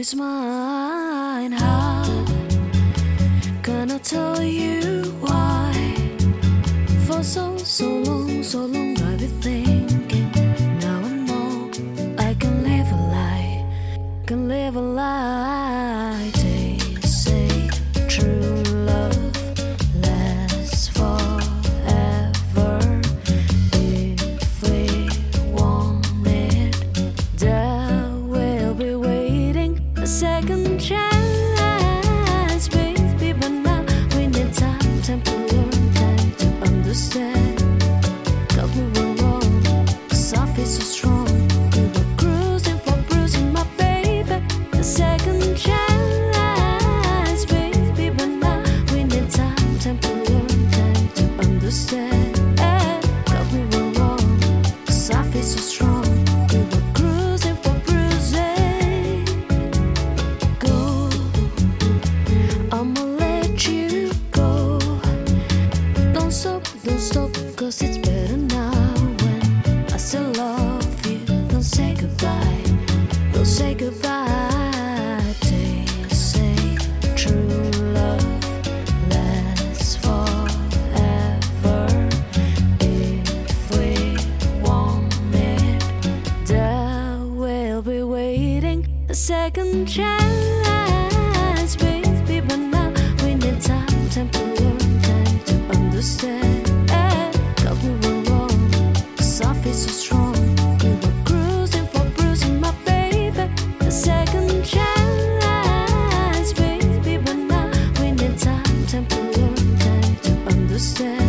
is mine. How can I tell you why? For so long I've been thinking. Now I know I can live a lie, can live a lie. They say true love lasts forever. If we want it, there will be waiting a second chance, baby. But now we need time to learn, time to understand. 'Cause we were wrong, 'cause I feel so strong. We were cruising for bruising, my baby. A second chance, baby. But now we need time to learn, time to understand. 'Cause we were wrong, 'cause I feel so strong. We were cruising for bruising. Go, I'ma let you go. Don't stop, 'cause it's better now when I still love you. Don't say goodbye, don't say goodbye. They say true love lasts forever. If we want it, there will be waiting a second chance, baby. But now we need time to learn, time to understand. 'Cause we were wrong, 'cause I feel so strong. We were cruising for bruising, my baby. A second chance, baby. But now we need time to learn, time to understand.